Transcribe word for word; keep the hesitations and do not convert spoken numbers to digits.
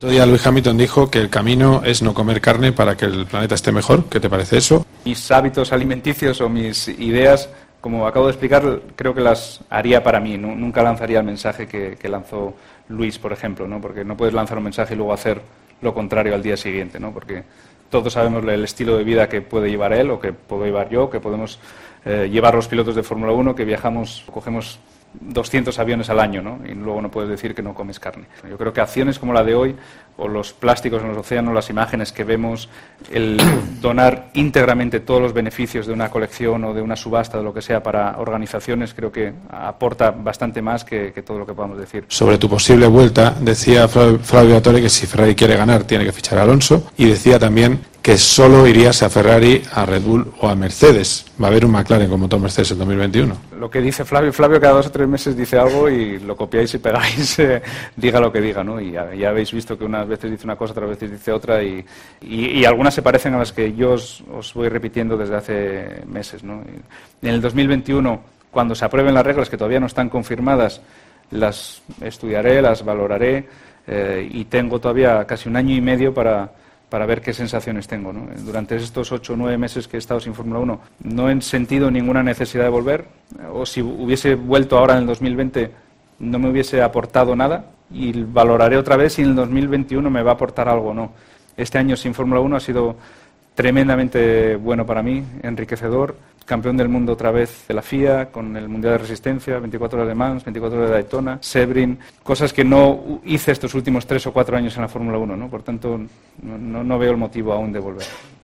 Otro día Lewis Hamilton dijo que el camino es no comer carne para que el planeta esté mejor. ¿Qué te parece eso? Mis hábitos alimenticios o mis ideas, como acabo de explicar, creo que las haría para mí. ¿no? Nunca lanzaría el mensaje que, que lanzó Luis, por ejemplo, ¿no? Porque no puedes lanzar un mensaje y luego hacer lo contrario al día siguiente, ¿no? Porque todos sabemos el estilo de vida que puede llevar él o que puedo llevar yo, que podemos eh, llevar los pilotos de Fórmula uno, que viajamos, cogemos doscientos aviones al año, ¿no? Y luego no puedes decir que no comes carne. Yo creo que acciones como la de hoy, o los plásticos en los océanos, las imágenes que vemos, el donar íntegramente todos los beneficios de una colección o de una subasta, de lo que sea, para organizaciones, creo que aporta bastante más que, que todo lo que podamos decir. Sobre tu posible vuelta, decía Flavio Briatore que si Ferrari quiere ganar tiene que fichar a Alonso, y decía también que solo irías a Ferrari, a Red Bull o a Mercedes. Va a haber un McLaren con motor Mercedes en dos mil veintiuno. Lo que dice Flavio, Flavio cada dos o tres meses dice algo y lo copiáis y pegáis, eh, diga lo que diga, ¿no? Y ya, ya habéis visto que unas veces dice una cosa, otras veces dice otra, y, y, y algunas se parecen a las que yo os, os voy repitiendo desde hace meses, ¿no? Y en el dos mil veintiuno, cuando se aprueben las reglas, que todavía no están confirmadas, las estudiaré, las valoraré, eh, y tengo todavía casi un año y medio para... para ver qué sensaciones tengo, ¿no? Durante estos ocho o nueve meses que he estado sin Fórmula uno no he sentido ninguna necesidad de volver, o si hubiese vuelto ahora en el dos mil veinte no me hubiese aportado nada, y valoraré otra vez si en el dos mil veintiuno me va a aportar algo o no. Este año sin Fórmula uno ha sido tremendamente bueno para mí, enriquecedor, campeón del mundo otra vez de la F I A, con el Mundial de Resistencia, veinticuatro horas de Mans, veinticuatro horas de Daytona, Sebring, cosas que no hice estos últimos tres o cuatro años en la Fórmula uno, ¿no? Por tanto, no, no veo el motivo aún de volver.